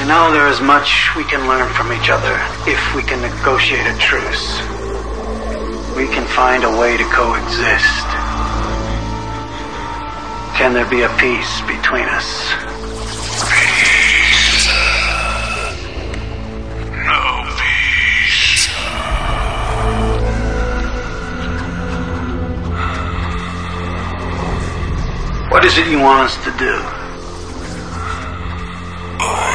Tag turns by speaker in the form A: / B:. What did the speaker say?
A: know there is much we can learn from each other if we can negotiate a truce. We can find a way to coexist. Can there be a peace between us?
B: Peace. No peace.
A: What is it you want us to do?